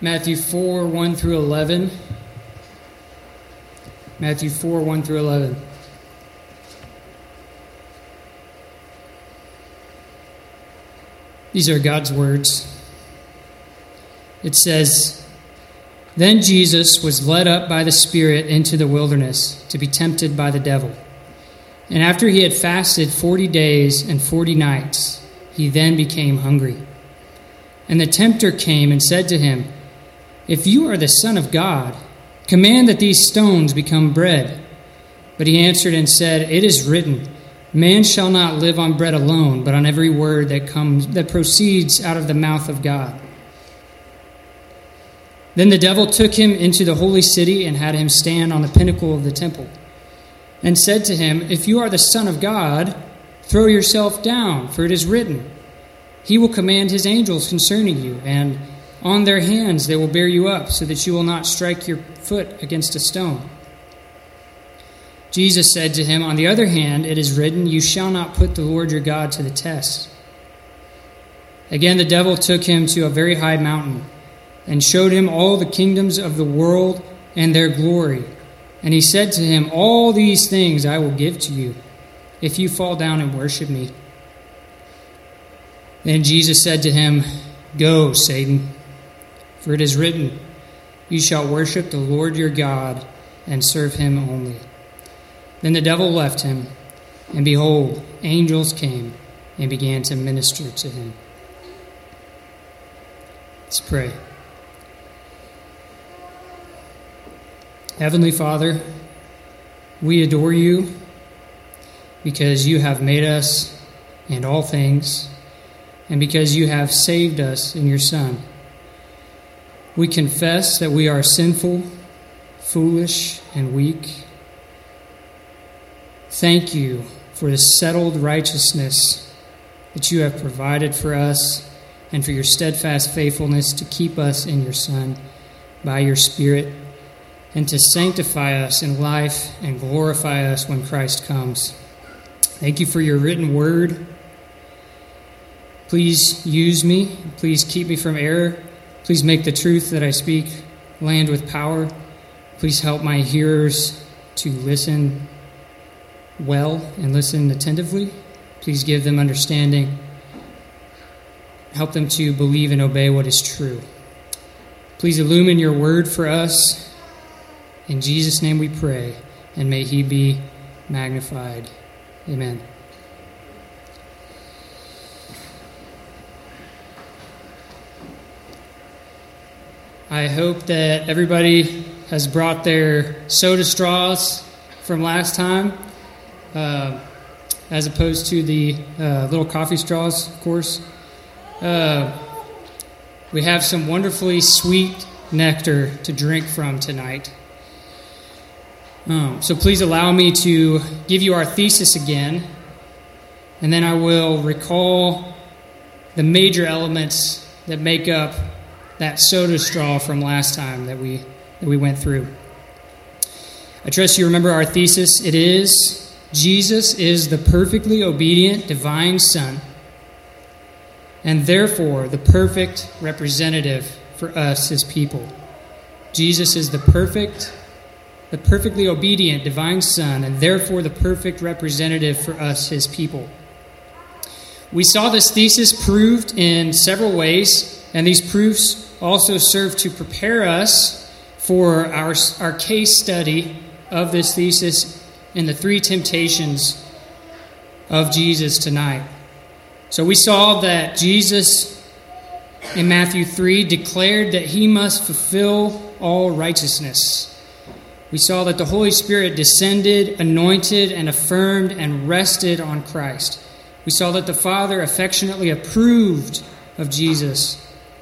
Matthew 4, 1 through 11. Matthew 4, 1 through 11. These are God's words. It says, "Then Jesus was led up by the Spirit into the wilderness to be tempted by the devil. And after he had fasted 40 days and 40 nights, he then became hungry. And the tempter came and said to him, 'If you are the Son of God, command that these stones become bread.' But he answered and said, 'It is written, man shall not live on bread alone, but on every word that proceeds out of the mouth of God.' Then the devil took him into the holy city and had him stand on the pinnacle of the temple, and said to him, 'If you are the Son of God, throw yourself down, for it is written, He will command His angels concerning you, and on their hands they will bear you up, so that you will not strike your foot against a stone.' Jesus said to him, 'On the other hand, it is written, You shall not put the Lord your God to the test.' Again the devil took him to a very high mountain, and showed him all the kingdoms of the world and their glory. And he said to him, 'All these things I will give to you, if you fall down and worship me.' Then Jesus said to him, 'Go, Satan, for it is written, You shall worship the Lord your God, and serve Him only.' Then the devil left him, and behold, angels came and began to minister to him." Let's pray. Heavenly Father, we adore you because you have made us and all things, and because you have saved us in your Son. We confess that we are sinful, foolish, and weak. Thank you for the settled righteousness that you have provided for us, and for your steadfast faithfulness to keep us in your Son by your Spirit, and to sanctify us in life and glorify us when Christ comes. Thank you for your written word. Please use me. Please keep me from error. Please make the truth that I speak land with power. Please help my hearers to listen well and listen attentively. Please give them understanding. Help them to believe and obey what is true. Please illumine your word for us. In Jesus' name we pray, and may He be magnified. Amen. I hope that everybody has brought their soda straws from last time, as opposed to the little coffee straws, of course. We have some wonderfully sweet nectar to drink from tonight. So please allow me to give you our thesis again, and then I will recall the major elements that make up that soda straw from last time that we went through. I trust you remember our thesis. It is, Jesus is the perfectly obedient divine Son, and therefore the perfect representative for us, His people. Jesus is the perfectly obedient divine Son, and therefore the perfect representative for us, His people. We saw this thesis proved in several ways, and these proofs also serve to prepare us for our case study of this thesis in the three temptations of Jesus tonight. So we saw that Jesus in Matthew 3 declared that He must fulfill all righteousness. We saw that the Holy Spirit descended, anointed, and affirmed and rested on Christ. We saw that the Father affectionately approved of Jesus.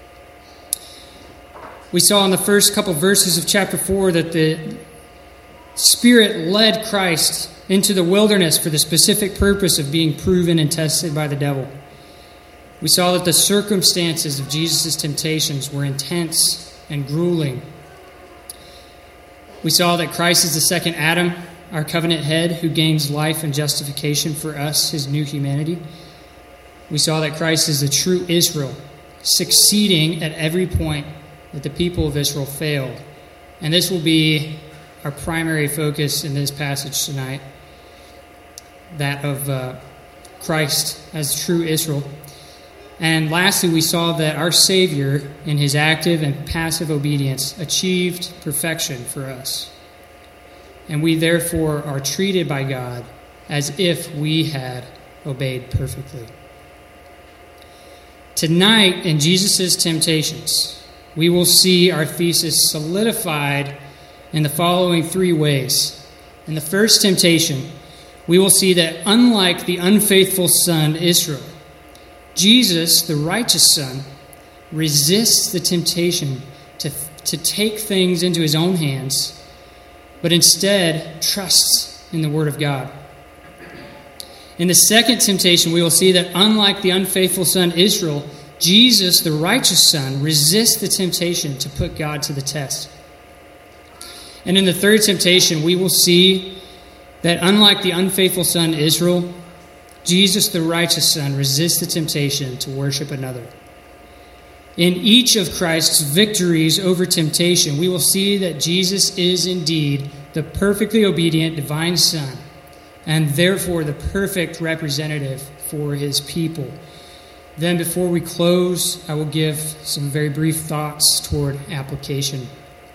We saw in the first couple verses of chapter 4 that the Spirit led Christ into the wilderness for the specific purpose of being proven and tested by the devil. We saw that the circumstances of Jesus' temptations were intense and grueling. We saw that Christ is the second Adam, our covenant head, who gains life and justification for us, His new humanity. We saw that Christ is the true Israel, succeeding at every point that the people of Israel failed. And this will be our primary focus in this passage tonight, that of Christ as true Israel. And lastly, we saw that our Savior, in his active and passive obedience, achieved perfection for us. And we therefore are treated by God as if we had obeyed perfectly. Tonight, in Jesus' temptations, we will see our thesis solidified in the following three ways. In the first temptation, we will see that unlike the unfaithful son Israel, Jesus, the righteous son, resists the temptation to take things into his own hands, but instead trusts in the Word of God. In the second temptation, we will see that unlike the unfaithful son Israel, Jesus, the righteous son, resists the temptation to put God to the test. And in the third temptation, we will see that unlike the unfaithful son Israel, Jesus, the righteous son, resists the temptation to worship another. In each of Christ's victories over temptation, we will see that Jesus is indeed the perfectly obedient divine Son, and therefore the perfect representative for his people. Then before we close, I will give some very brief thoughts toward application.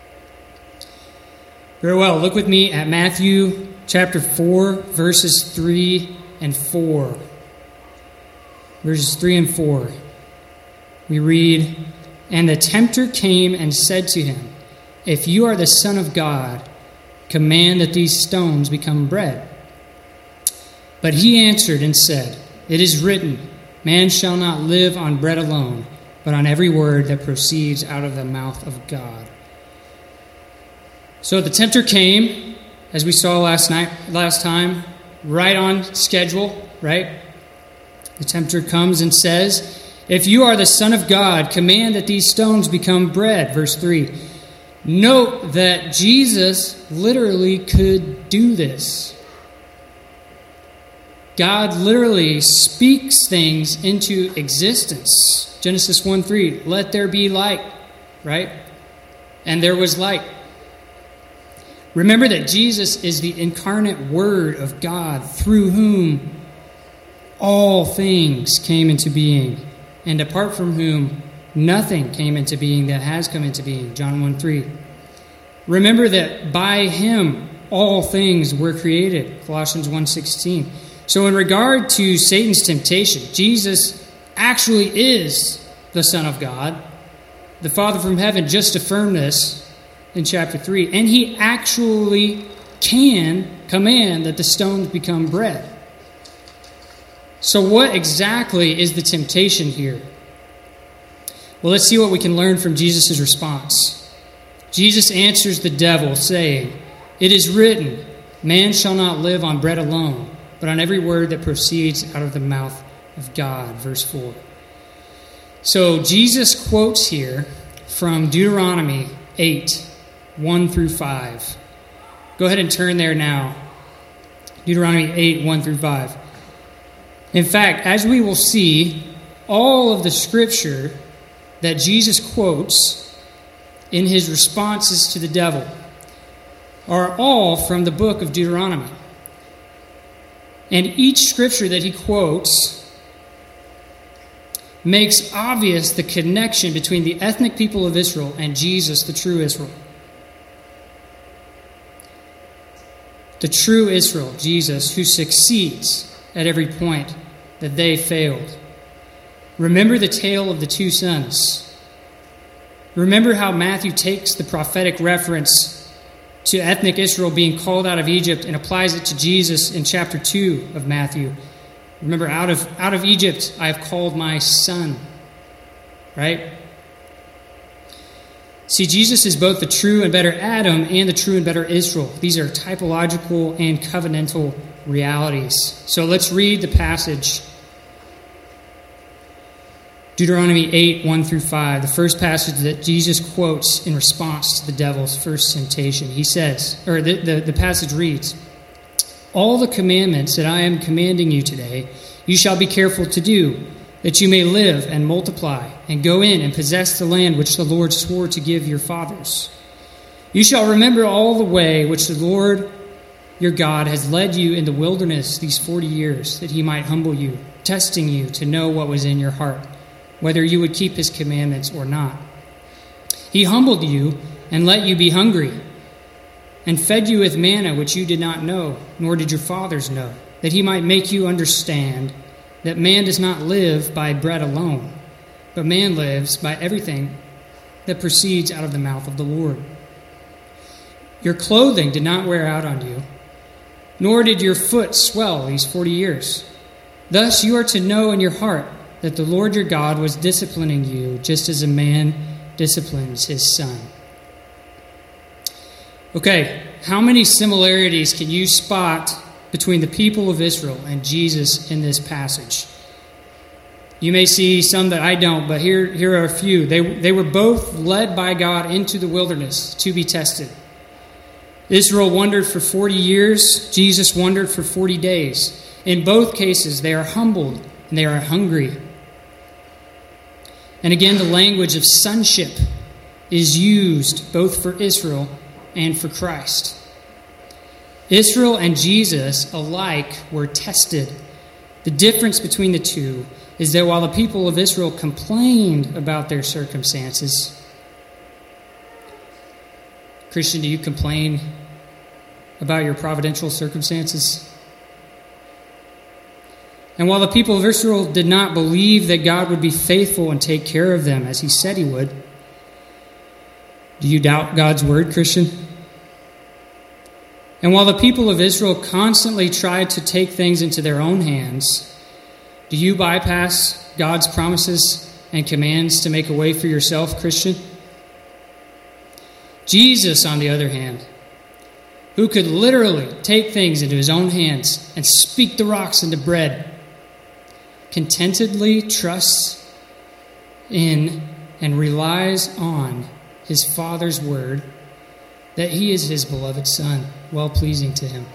Very well, look with me at Matthew chapter 4, verses 3 and 4. Verses 3 and 4. We read, "And the tempter came and said to him, 'If you are the Son of God, command that these stones become bread.' But he answered and said, 'It is written, man shall not live on bread alone, but on every word that proceeds out of the mouth of God.'" So the tempter came, as we saw last time, right on schedule, right? The tempter comes and says, "If you are the Son of God, command that these stones become bread." Verse 3. Note that Jesus literally could do this. God literally speaks things into existence. Genesis 1:3, "Let there be light," right? And there was light. Remember that Jesus is the incarnate Word of God, through whom all things came into being, and apart from whom nothing came into being that has come into being. John 1:3. Remember that by him all things were created. Colossians 1:16. So in regard to Satan's temptation, Jesus actually is the Son of God. The Father from heaven just affirmed this in chapter 3. And he actually can command that the stones become bread. So what exactly is the temptation here? Well, let's see what we can learn from Jesus' response. Jesus answers the devil, saying, "It is written, man shall not live on bread alone, but on every word that proceeds out of the mouth of God." Verse 4. So Jesus quotes here from Deuteronomy 8, 1 through 5. Go ahead and turn there now. Deuteronomy 8, 1 through 5. In fact, as we will see, all of the scripture that Jesus quotes in his responses to the devil are all from the book of Deuteronomy. And each scripture that he quotes makes obvious the connection between the ethnic people of Israel and Jesus, the true Israel. The true Israel, Jesus, who succeeds at every point that they failed. Remember the tale of the two sons. Remember how Matthew takes the prophetic reference to ethnic Israel being called out of Egypt and applies it to Jesus in chapter 2 of Matthew. Remember, out of Egypt I have called my son. Right? See, Jesus is both the true and better Adam and the true and better Israel. These are typological and covenantal realities. So let's read the passage. Deuteronomy 8, 1 through 5, the first passage that Jesus quotes in response to the devil's first temptation. He says, or the passage reads, "All the commandments that I am commanding you today, you shall be careful to do, that you may live and multiply, and go in and possess the land which the Lord swore to give your fathers. You shall remember all the way which the Lord your God has led you in the wilderness these 40 years, that he might humble you, testing you to know what was in your heart, whether you would keep his commandments or not. He humbled you and let you be hungry, and fed you with manna which you did not know, nor did your fathers know, that he might make you understand that man does not live by bread alone, but man lives by everything that proceeds out of the mouth of the Lord. Your clothing did not wear out on you, nor did your foot swell these 40 years. Thus you are to know in your heart that the Lord your God was disciplining you, just as a man disciplines his son. Okay, how many similarities can you spot between the people of Israel and Jesus in this passage? You may see some that I don't, but here are a few. They were both led by God into the wilderness to be tested. Israel wandered for 40 years. Jesus wandered for 40 days. In both cases, they are humbled and they are hungry. And again, the language of sonship is used both for Israel and for Christ. Israel and Jesus alike were tested. The difference between the two is that while the people of Israel complained about their circumstances, Christian, do you complain about your providential circumstances? And while the people of Israel did not believe that God would be faithful and take care of them as he said he would, do you doubt God's word, Christian? And while the people of Israel constantly tried to take things into their own hands, do you bypass God's promises and commands to make a way for yourself, Christian? Jesus, on the other hand, who could literally take things into his own hands and speak the rocks into bread, contentedly trusts in and relies on his Father's word that he is his beloved Son, well-pleasing to him.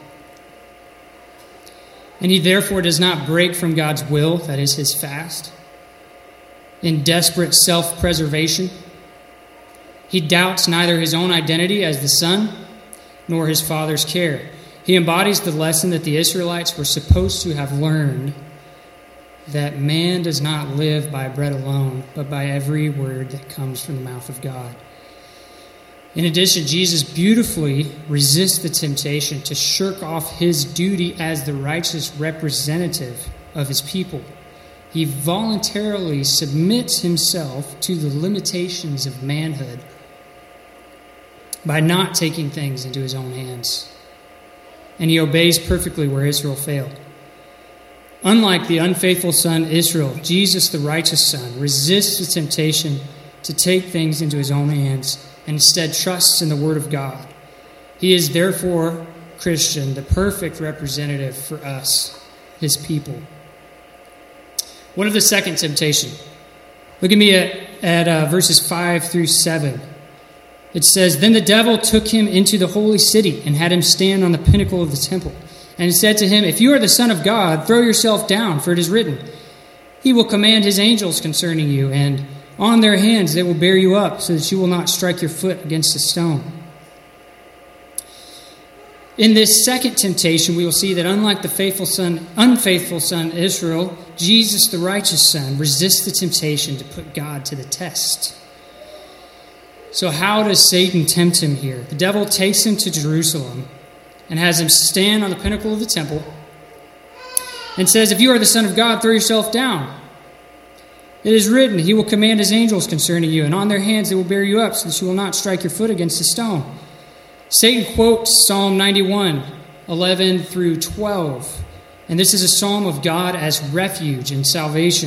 And he therefore does not break from God's will, that is his fast, in desperate self-preservation. He doubts neither his own identity as the Son nor his Father's care. He embodies the lesson that the Israelites were supposed to have learned, that man does not live by bread alone, but by every word that comes from the mouth of God. In addition, Jesus beautifully resists the temptation to shirk off his duty as the righteous representative of his people. He voluntarily submits himself to the limitations of manhood by not taking things into his own hands. And he obeys perfectly where Israel failed. Unlike the unfaithful son Israel, Jesus, the righteous son, resists the temptation to take things into his own hands and instead trusts in the word of God. He is therefore, Christian, the perfect representative for us, his people. What of the second temptation? Look at me at verses 5 through 7. It says, Then the devil took him into the holy city and had him stand on the pinnacle of the temple, and said to him, If you are the Son of God, throw yourself down, for it is written, He will command his angels concerning you, and on their hands they will bear you up, so that you will not strike your foot against a stone. In this second temptation, we will see that unlike the unfaithful son Israel, Jesus, the righteous son, resists the temptation to put God to the test. So how does Satan tempt him here? The devil takes him to Jerusalem and has him stand on the pinnacle of the temple and says, If you are the Son of God, throw yourself down. It is written, He will command His angels concerning you, and on their hands they will bear you up, so that you will not strike your foot against a stone. Satan quotes Psalm 91, 11 through 12. And this is a psalm of God as refuge and salvation.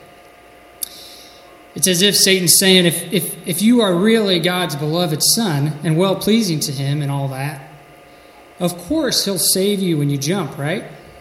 It's as if Satan's saying, if you are really God's beloved son and well-pleasing to Him and all that, of course He'll save you when you jump, right?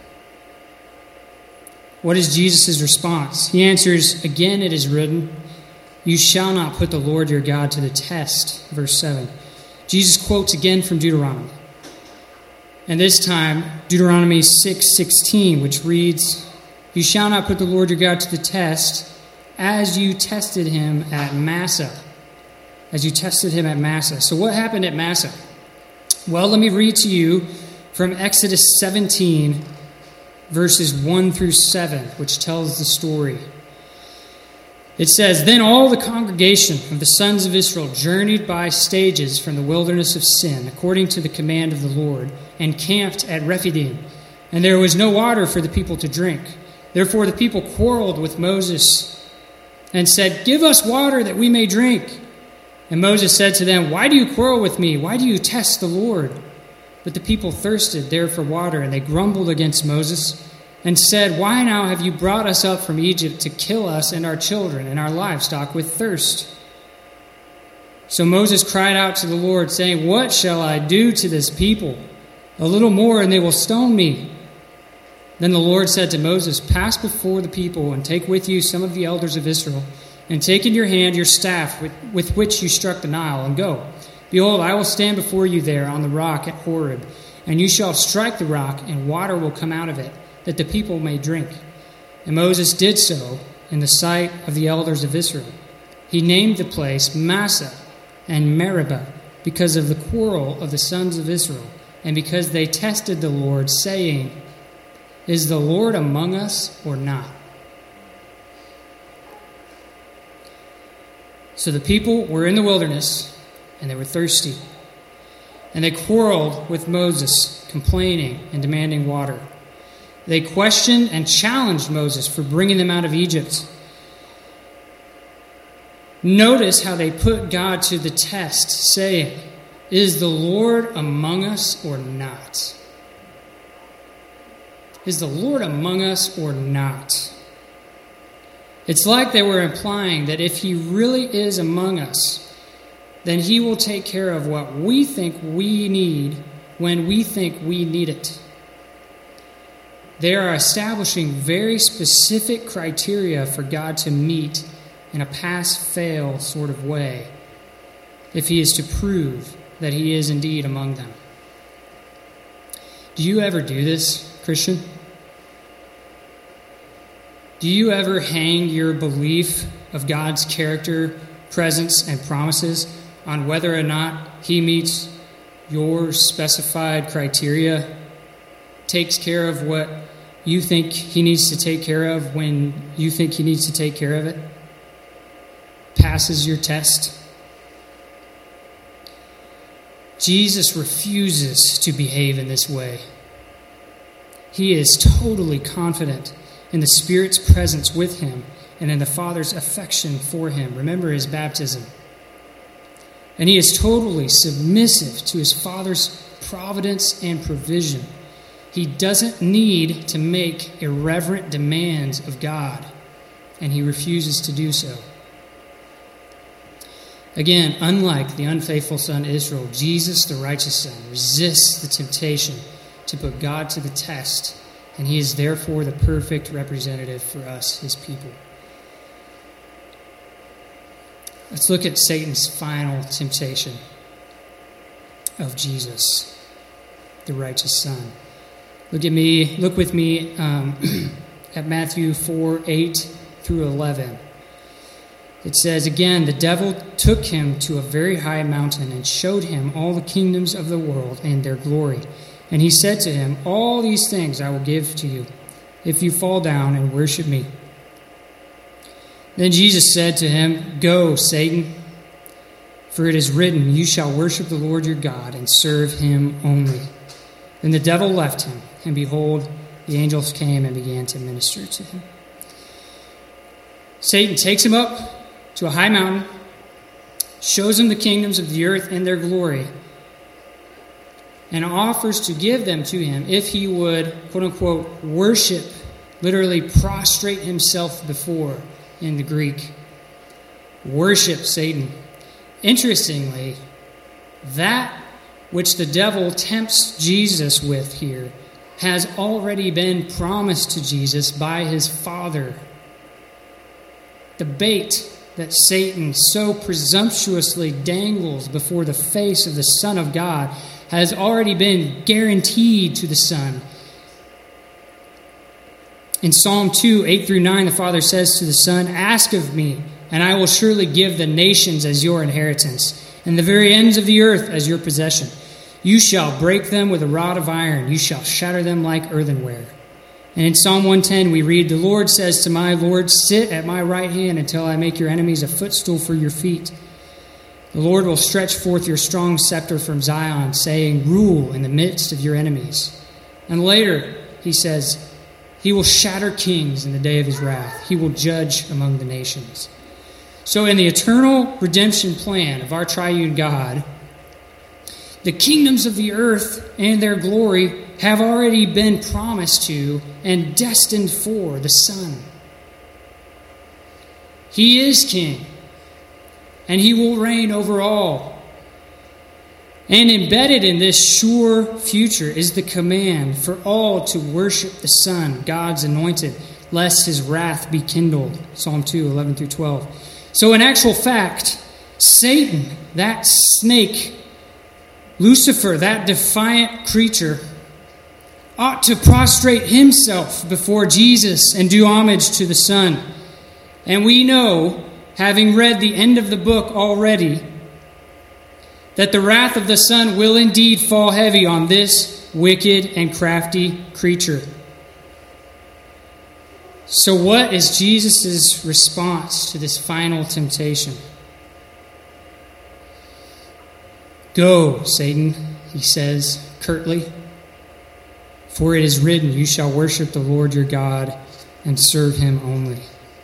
What is Jesus' response? He answers, Again it is written, You shall not put the Lord your God to the test. Verse 7. Jesus quotes again from Deuteronomy. And this time, Deuteronomy 6:16, which reads, You shall not put the Lord your God to the test, as you tested him at Massah. As you tested him at Massah. So what happened at Massah? Well, let me read to you from Exodus 17, verses 1 through 7, which tells the story. It says, Then all the congregation of the sons of Israel journeyed by stages from the wilderness of Sin, according to the command of the Lord, and camped at Rephidim. And there was no water for the people to drink. Therefore the people quarreled with Moses and said, Give us water that we may drink. And Moses said to them, Why do you quarrel with me? Why do you test the Lord? But the people thirsted there for water, and they grumbled against Moses and said, Why now have you brought us up from Egypt to kill us and our children and our livestock with thirst? So Moses cried out to the Lord, saying, What shall I do to this people? A little more, and they will stone me. Then the Lord said to Moses, Pass before the people, and take with you some of the elders of Israel, and take in your hand your staff with which you struck the Nile, and go. Behold, I will stand before you there on the rock at Horeb, and you shall strike the rock, and water will come out of it, that the people may drink. And Moses did so in the sight of the elders of Israel. He named the place Massah and Meribah because of the quarrel of the sons of Israel, and because they tested the Lord, saying, Is the Lord among us or not? So the people were in the wilderness, and they were thirsty. And they quarreled with Moses, complaining and demanding water. They questioned and challenged Moses for bringing them out of Egypt. Notice how they put God to the test, saying, Is the Lord among us or not? Is the Lord among us or not? It's like they were implying that if he really is among us, then he will take care of what we think we need when we think we need it. They are establishing very specific criteria for God to meet in a pass-fail sort of way if he is to prove that he is indeed among them. Do you ever do this, Christian? Do you ever hang your belief of God's character, presence, and promises on whether or not he meets your specified criteria, takes care of what you think he needs to take care of when you think he needs to take care of it, passes your test? Jesus refuses to behave in this way. He is totally confident in the Spirit's presence with him and in the Father's affection for him. Remember his baptism. And he is totally submissive to his Father's providence and provision. He doesn't need to make irreverent demands of God, and he refuses to do so. Again, unlike the unfaithful son Israel, Jesus, the righteous son, resists the temptation to put God to the test, and he is therefore the perfect representative for us, his people. Let's look at Satan's final temptation of Jesus, the righteous son. Look with me at Matthew 4:8-11. It says, Again, the devil took him to a very high mountain and showed him all the kingdoms of the world and their glory. And he said to him, All these things I will give to you, if you fall down and worship me. Then Jesus said to him, Go, Satan, for it is written, You shall worship the Lord your God and serve him only. Then the devil left him, and behold, the angels came and began to minister to him. Satan takes him up to a high mountain, shows him the kingdoms of the earth and their glory, and offers to give them to him if he would, quote-unquote, worship, literally prostrate himself before in the Greek. Worship Satan. Interestingly, that which the devil tempts Jesus with here has already been promised to Jesus by his Father. The bait that Satan so presumptuously dangles before the face of the Son of God has already been guaranteed to the Son In Psalm 2, 8 through 9, the Father says to the Son, "Ask of me, and I will surely give the nations as your inheritance, and the very ends of the earth as your possession. You shall break them with a rod of iron. You shall shatter them like earthenware." And in Psalm 110, we read, "The Lord says to my Lord, sit at my right hand until I make your enemies a footstool for your feet. The Lord will stretch forth your strong scepter from Zion, saying, rule in the midst of your enemies." And later, he says, he will shatter kings in the day of his wrath. He will judge among the nations. So in the eternal redemption plan of our triune God, the kingdoms of the earth and their glory have already been promised to and destined for the Son. He is king, and he will reign over all. And embedded in this sure future is the command for all to worship the Son, God's anointed, lest his wrath be kindled. Psalm 2, 11 through 12. So in actual fact, Satan, that snake, Lucifer, that defiant creature, ought to prostrate himself before Jesus and do homage to the Son. And we know, having read the end of the book already, that the wrath of the Son will indeed fall heavy on this wicked and crafty creature. So what is Jesus' response to this final temptation? "Go, Satan," he says curtly, "for it is written, you shall worship the Lord your God and serve him only."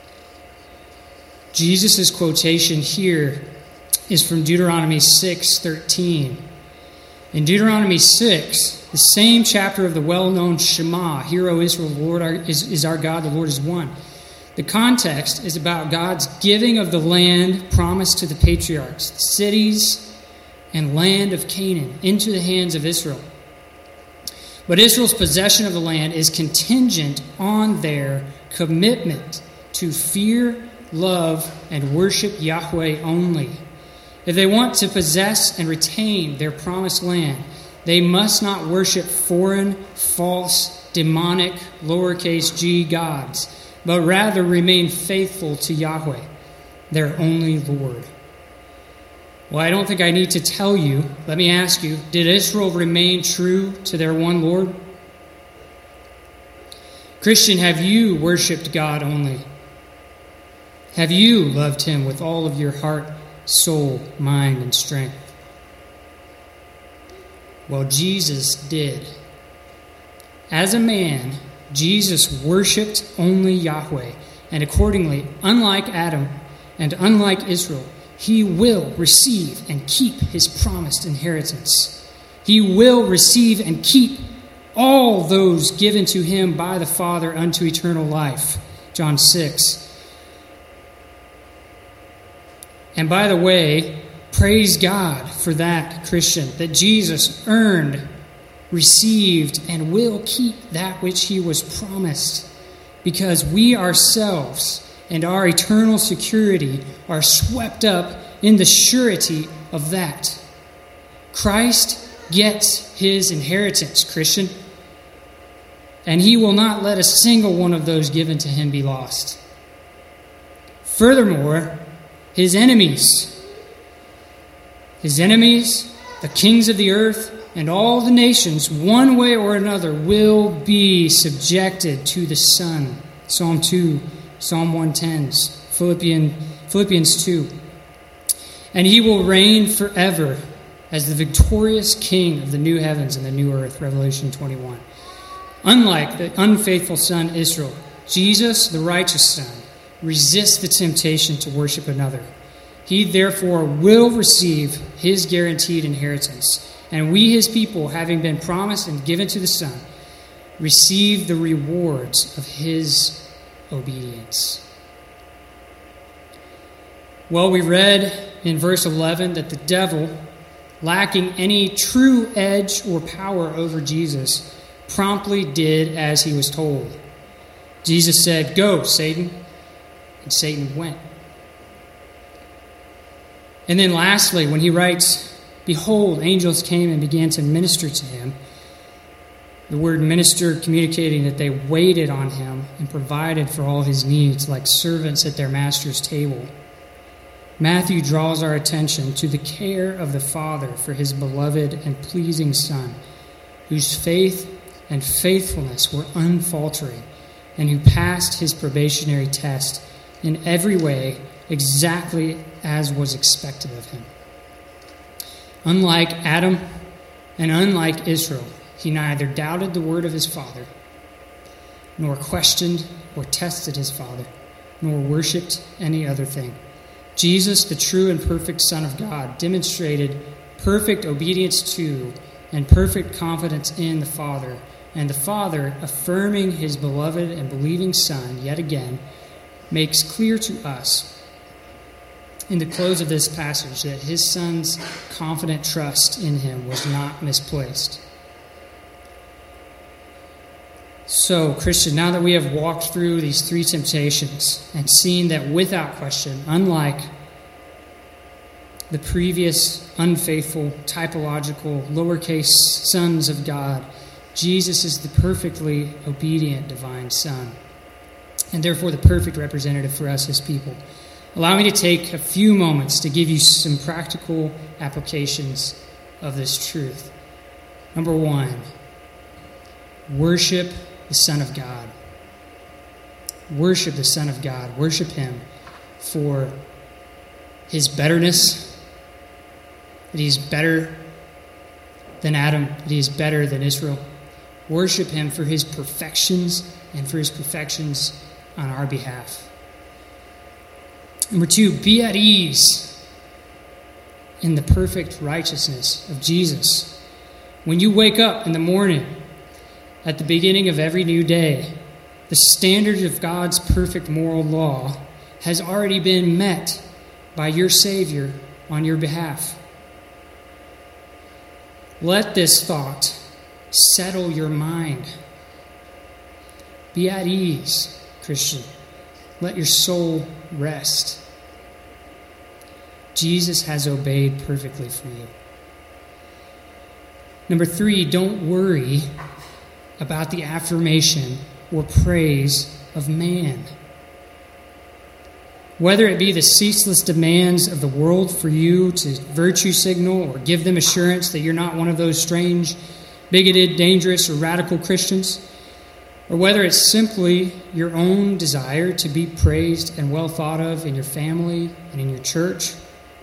Jesus' quotation here is from Deuteronomy 6:13. In Deuteronomy 6, the same chapter of the well-known Shema, "Hear, O Israel, the Lord is our God, the Lord is one." The context is about God's giving of the land promised to the patriarchs, the cities and land of Canaan, into the hands of Israel. But Israel's possession of the land is contingent on their commitment to fear, love, and worship Yahweh only. If they want to possess and retain their promised land, they must not worship foreign, false, demonic, lowercase g gods, but rather remain faithful to Yahweh, their only Lord. Well, I don't think I need to tell you. Let me ask you, did Israel remain true to their one Lord? Christian, have you worshiped God only? Have you loved him with all of your heart, soul, mind, and strength? Well, Jesus did. As a man, Jesus worshipped only Yahweh, and accordingly, unlike Adam and unlike Israel, he will receive and keep his promised inheritance. He will receive and keep all those given to him by the Father unto eternal life. John 6. And by the way, praise God for that, Christian, that Jesus earned, received, and will keep that which he was promised, because we ourselves and our eternal security are swept up in the surety of that. Christ gets his inheritance, Christian, and he will not let a single one of those given to him be lost. Furthermore, his enemies, the kings of the earth, and all the nations, one way or another, will be subjected to the Son. Psalm 2, Psalm 110, Philippians 2. And he will reign forever as the victorious king of the new heavens and the new earth, Revelation 21. Unlike the unfaithful son Israel, Jesus, the righteous Son, resists the temptation to worship another. He therefore will receive his guaranteed inheritance. And we, his people, having been promised and given to the Son, receive the rewards of his obedience. Well, we read in verse 11 that the devil, lacking any true edge or power over Jesus, promptly did as he was told. Jesus said, "Go, Satan," and Satan went. And then lastly, when he writes, "Behold, angels came and began to minister to him," The word minister communicating that they waited on him and provided for all his needs like servants at their master's table. Matthew draws our attention to the care of the Father for his beloved and pleasing Son, whose faith and faithfulness were unfaltering, and who passed his probationary test in every way exactly as was expected of him. Unlike Adam and unlike Israel, he neither doubted the word of his Father, nor questioned or tested his Father, nor worshipped any other thing. Jesus, the true and perfect Son of God, demonstrated perfect obedience to and perfect confidence in the Father, and the Father, affirming his beloved and believing Son yet again, makes clear to us in the close of this passage that his Son's confident trust in him was not misplaced. So, Christian, now that we have walked through these three temptations and seen that without question, unlike the previous unfaithful, typological, lowercase sons of God, Jesus is the perfectly obedient divine Son, and therefore the perfect representative for us, his people. Allow me to take a few moments to give you some practical applications of this truth. Number one, worship the Son of God. Worship the Son of God. Worship him for his betterness, that he is better than Adam, that he is better than Israel. Worship him for his perfections and for his perfections on our behalf. Number two, be at ease in the perfect righteousness of Jesus. When you wake up in the morning, at the beginning of every new day, the standard of God's perfect moral law has already been met by your Savior on your behalf. Let this thought settle your mind. Be at ease, Christian. Let your soul rest. Jesus has obeyed perfectly for you. Number three, don't worry about the affirmation or praise of man. Whether it be the ceaseless demands of the world for you to virtue signal or give them assurance that you're not one of those strange, bigoted, dangerous, or radical Christians, or whether it's simply your own desire to be praised and well thought of in your family and in your church.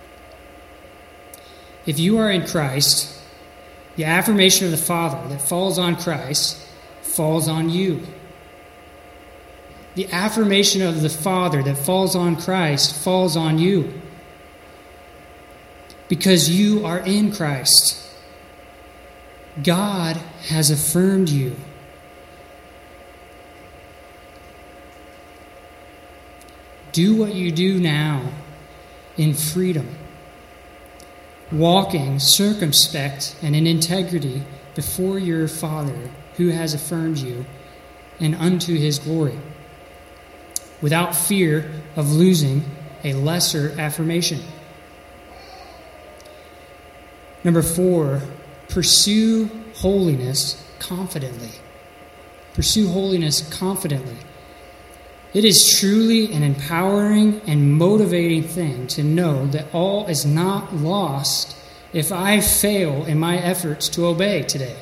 If you are in Christ, the affirmation of the Father that falls on Christ falls on you. The affirmation of the Father that falls on Christ falls on you. Because you are in Christ. God has affirmed you. Do what you do now in freedom, walking circumspect and in integrity before your Father who has affirmed you, and unto his glory, without fear of losing a lesser affirmation. Number four, pursue holiness confidently. Pursue holiness confidently. It is truly an empowering and motivating thing to know that all is not lost if I fail in my efforts to obey today.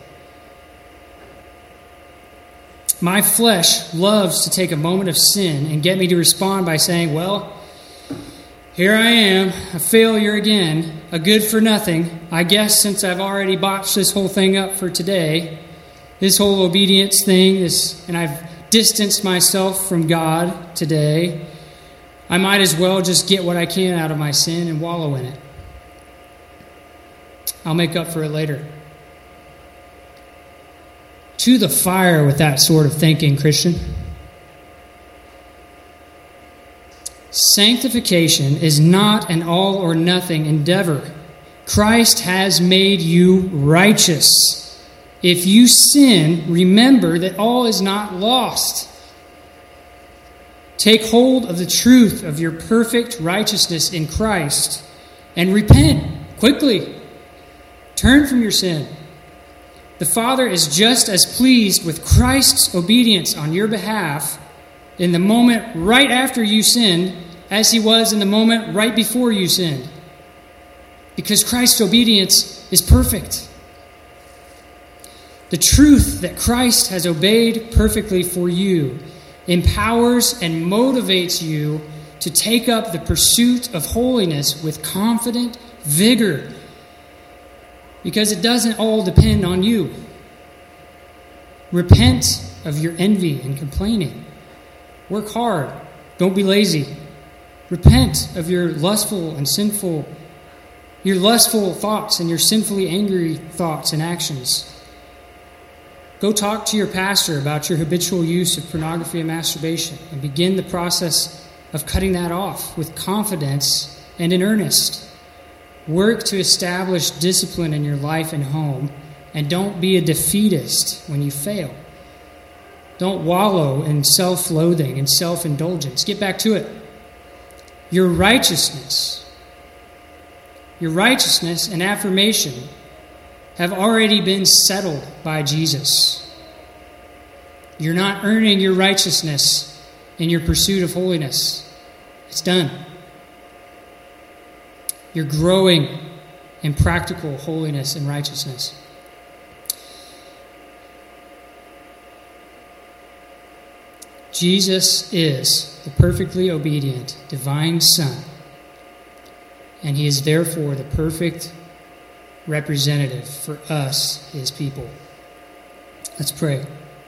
My flesh loves to take a moment of sin and get me to respond by saying, well, here I am, a failure again, a good for nothing. I guess since I've already botched this whole thing up for today, this whole obedience thing, and I've distanced myself from God today, I might as well just get what I can out of my sin and wallow in it. I'll make up for it later. To the fire with that sort of thinking, Christian. Sanctification is not an all-or-nothing endeavor. Christ has made you righteous. If you sin, remember that all is not lost. Take hold of the truth of your perfect righteousness in Christ and repent quickly. Turn from your sin. The Father is just as pleased with Christ's obedience on your behalf in the moment right after you sinned as he was in the moment right before you sinned. Because Christ's obedience is perfect. The truth that Christ has obeyed perfectly for you empowers and motivates you to take up the pursuit of holiness with confident vigor, because it doesn't all depend on you. Repent of your envy and complaining. Work hard. Don't be lazy. Repent of your lustful thoughts and your sinfully angry thoughts and actions. Go talk to your pastor about your habitual use of pornography and masturbation and begin the process of cutting that off with confidence and in earnest. Work to establish discipline in your life and home, and don't be a defeatist when you fail. Don't wallow in self-loathing and self-indulgence. Get back to it. Your righteousness and affirmation have already been settled by Jesus. You're not earning your righteousness in your pursuit of holiness. It's done. You're growing in practical holiness and righteousness. Jesus is the perfectly obedient divine Son, and he is therefore the perfect representative for us, his people. Let's pray.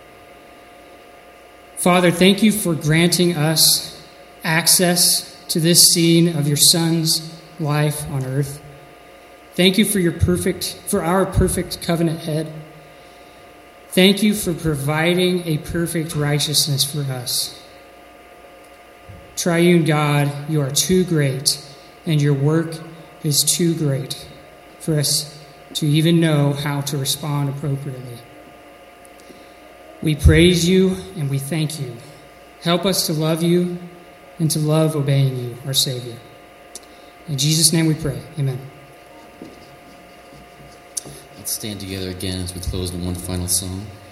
Father, thank you for granting us access to this scene of your Son's life on earth. Thank you for our perfect covenant head. Thank you for providing a perfect righteousness for us. Triune God, you are too great, and your work is too great for us to even know how to respond appropriately. We praise you and we thank you. Help us to love you and to love obeying you, our Savior. In Jesus' name we pray. Amen. Let's stand together again as we close in one final song.